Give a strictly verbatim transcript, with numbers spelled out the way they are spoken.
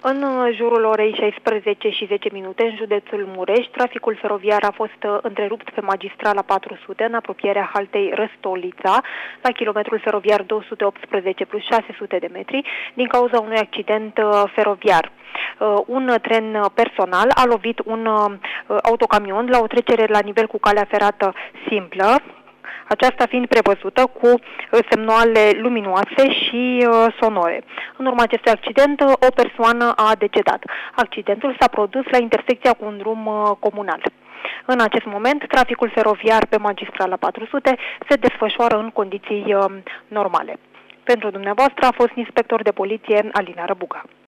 În jurul orei șaisprezece și zece minute, în județul Mureș, traficul feroviar a fost întrerupt pe magistrala patru sute, în apropierea haltei Răstolița, la kilometrul feroviar două sute optsprezece plus șase sute de metri, din cauza unui accident feroviar. Un tren personal a lovit un autocamion la o trecere la nivel cu calea ferată simplă, aceasta fiind prevăzută cu semnale luminoase și sonore. În urma acestui accident, o persoană a decedat. Accidentul s-a produs la intersecția cu un drum comunal. În acest moment, traficul feroviar pe magistrala patru sute se desfășoară în condiții normale. Pentru dumneavoastră a fost inspector de poliție Alina Răbuga.